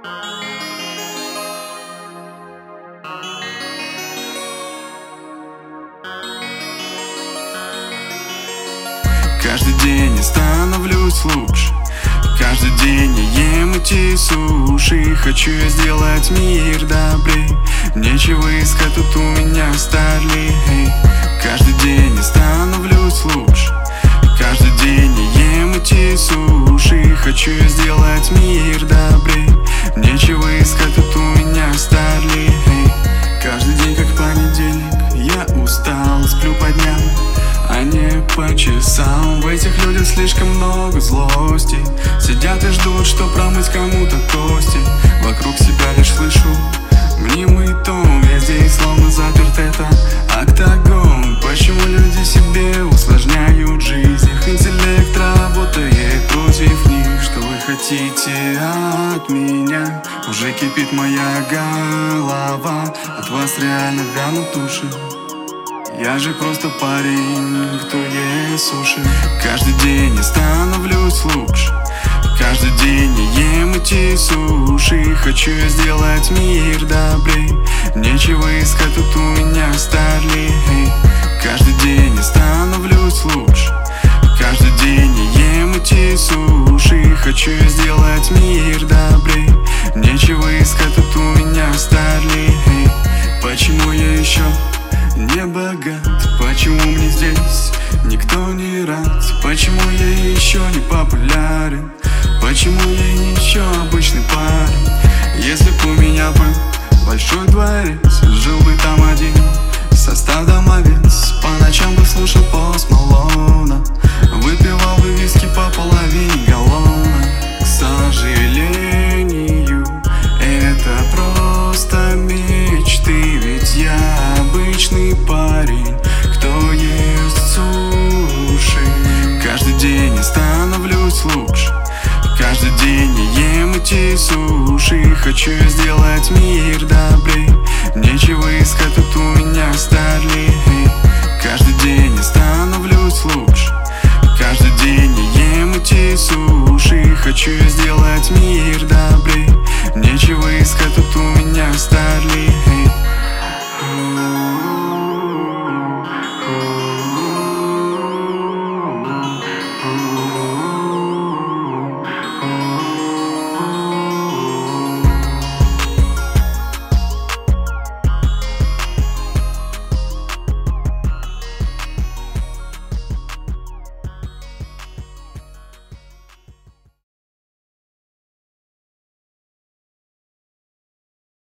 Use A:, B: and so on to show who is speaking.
A: Каждый день я становлюсь лучше. Каждый день я ем эти суши. Хочу я сделать мир добрей. Нечего искать тут у меня старлей. Каждый день я становлюсь лучше. Каждый день я ем эти суши. Хочу я сделать мир добрей. Нечего искать тут у меня старлей. Каждый день как понедельник. Я устал, сплю по дням, а не по часам. В этих людях слишком много злости. Сидят и ждут, что промыть кому-то кости. Вокруг себя лишь слышу мнимый тон. Я здесь словно заперт, это октагон. Почему люди себе усложняют жизнь? Их интеллект работает против них. Что вы хотите от меня? Уже кипит моя голова. От вас реально вянут уши. Я же просто парень, кто ест суши. Каждый день я становлюсь лучше. Каждый день я ем эти суши. Хочу я сделать мир добрей. Нечего искать тут у меня старлей. Каждый день я становлюсь лучше. Каждый день я ем эти суши. Хочу я сделать мир добрей. Нечего искать тут у меня старлей. Почему я еще не богат? Почему мне здесь никто не рад? Почему я еще не популярен? Почему я еще обычный парень? Если б у меня был большой дворец, жил бы там один состав домовец. По ночам бы слушал Пост Малона, выпивал бы виски по половине галлона. К сожалению, это просто мечты. Ведь я обычный парень, кто ест суши. Каждый день я становлюсь лучше. Каждый день я ем эти суши. Хочу я сделать мир добрей. Нечего искать тут у меня старлей. Каждый день я становлюсь лучше. Каждый день я ем эти суши. Хочу я сделать мир добрей.